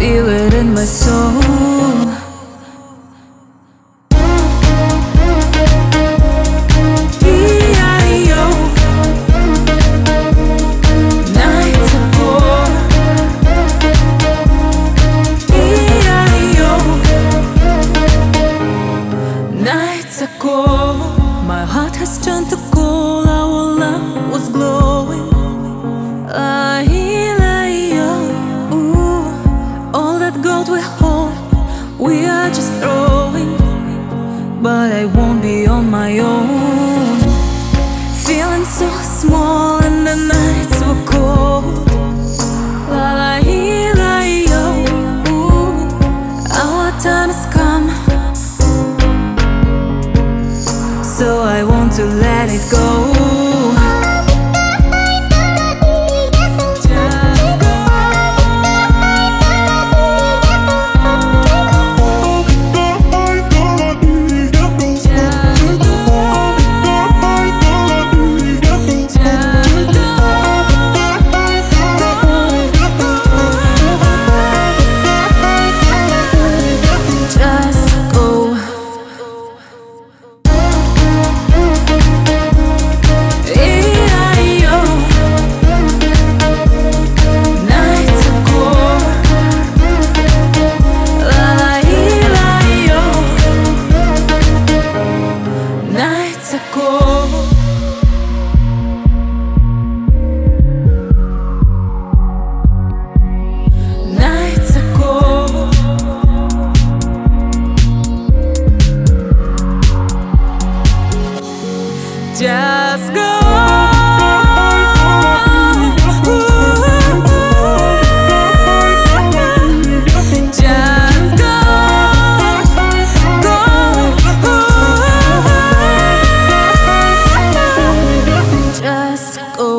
feel it in my soul. Nights are cold, my heart has turned to gold. Our love was glowing. Ooh, all that gold we hold, we are just throwing. But I won't be on my own. Feeling so small and the nights were cold. Ooh, our time has come, so I want to let it go. Just go. Just go. Just go.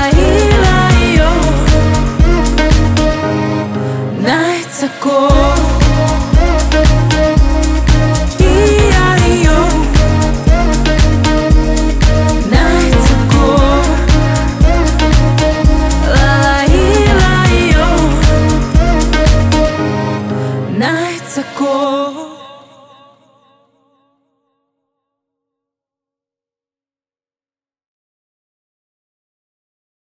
Nights are cold.